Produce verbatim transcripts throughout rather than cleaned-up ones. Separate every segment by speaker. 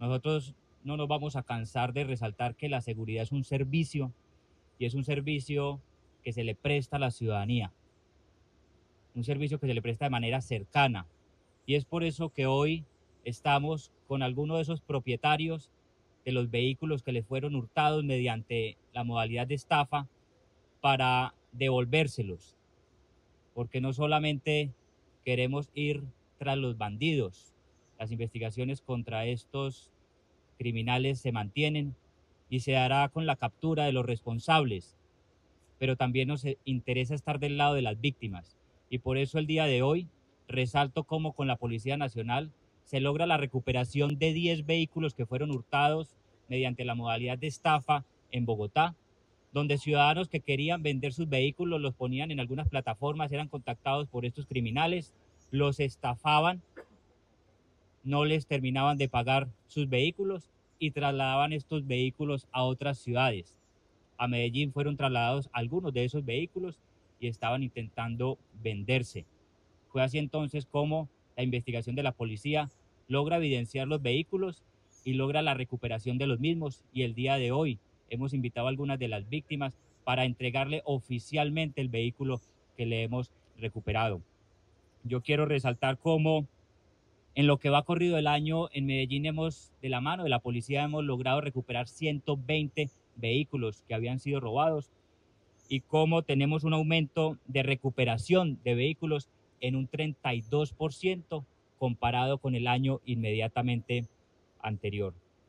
Speaker 1: Nosotros no nos vamos a cansar de resaltar que la seguridad es un servicio y es un servicio que se le presta a la ciudadanía, un servicio que se le presta de manera cercana. Y es por eso que hoy estamos con algunos de esos propietarios de los vehículos que les fueron hurtados mediante la modalidad de estafa para devolvérselos, porque no solamente queremos ir tras los bandidos, las investigaciones contra estos criminales se mantienen y se hará con la captura de los responsables, pero también nos interesa estar del lado de las víctimas. Y por eso el día de hoy resalto cómo con la Policía Nacional se logra la recuperación de diez vehículos que fueron hurtados mediante la modalidad de estafa en Bogotá, donde ciudadanos que querían vender sus vehículos los ponían en algunas plataformas, eran contactados por estos criminales, los estafaban, no les terminaban de pagar sus vehículos y trasladaban estos vehículos a otras ciudades. A Medellín fueron trasladados algunos de esos vehículos y estaban intentando venderse. Fue así entonces como la investigación de la policía logra evidenciar los vehículos y logra la recuperación de los mismos, y el día de hoy hemos invitado a algunas de las víctimas para entregarle oficialmente el vehículo que le hemos recuperado. Yo quiero resaltar cómo en lo que va corrido el año en Medellín hemos, de la mano de la policía, hemos logrado recuperar ciento veinte vehículos que habían sido robados y cómo tenemos un aumento de recuperación de vehículos en un treinta y dos por ciento comparado con el año inmediatamente anterior.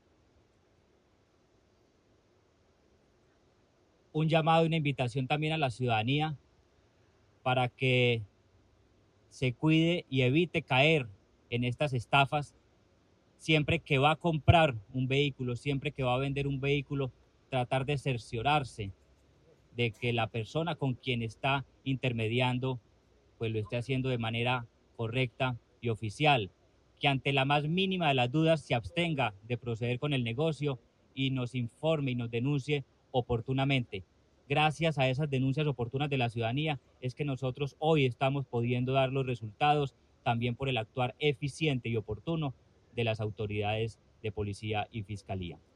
Speaker 1: Un llamado y una invitación también a la ciudadanía para que se cuide y evite caer en estas estafas. Siempre que va a comprar un vehículo, siempre que va a vender un vehículo, tratar de cerciorarse de que la persona con quien está intermediando pues lo esté haciendo de manera correcta y oficial, que ante la más mínima de las dudas se abstenga de proceder con el negocio y nos informe y nos denuncie oportunamente. Gracias a esas denuncias oportunas de la ciudadanía es que nosotros hoy estamos pudiendo dar los resultados, también por el actuar eficiente y oportuno de las autoridades de policía y fiscalía.